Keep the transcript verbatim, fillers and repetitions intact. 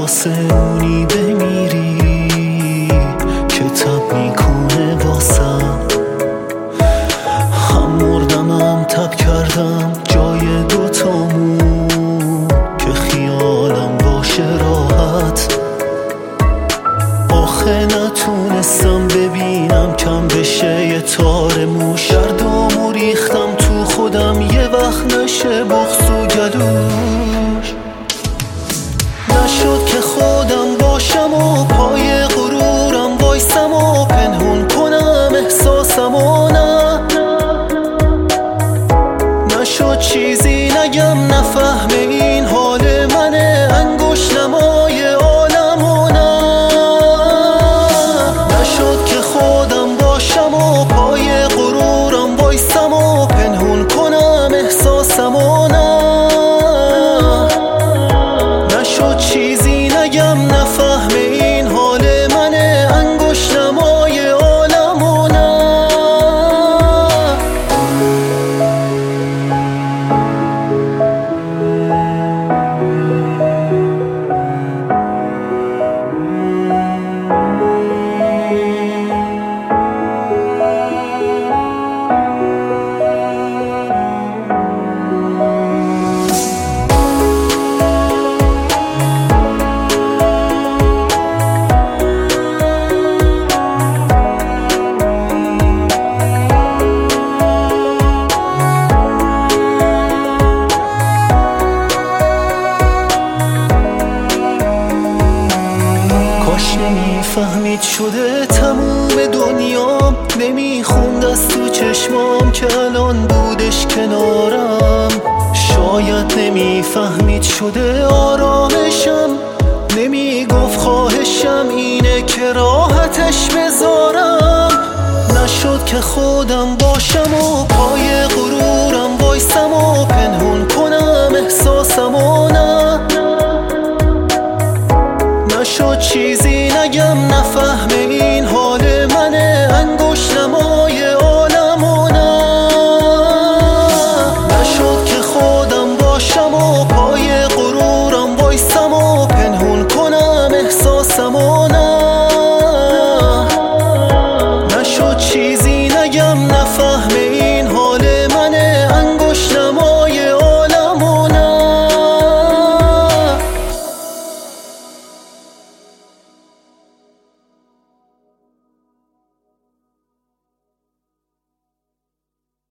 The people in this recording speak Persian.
آسمونی بمیری که تب میکنه واسم. هم مردم هم تب کردم جای دوتامون که خیالم باشه راحت. آخه نتونستم ببینم کم بشه یه تار موش. دردامو ریختم تو خودم یه وقت نشه بغض و گلوش. نشد که خودم باشم و پای غرورم وایسم و پنهون کنم احساسم و نه. نشد چیزی نگم نفهم این حال منه انگشت نمای عالم و نه. نشد که خودم باشم و پای غرورم وایسم و پنهون کنم احساسم و نه. نشد چیزی نگم نفهم این حال منه انگشت نمای عالم و نه. کاش نمیفهمید شده تموم دنیام، نمیخوند از تو چشمام که الان بودش کنارم. شاید نمیفهمید شده آرامشم، نمیگفت خواهشم اینه که راحتش بذارم. نشد که خودم باشم و پای غرورم وایسم و پنهون کنم احساسم و نه. نشد چیزی نگم نفهم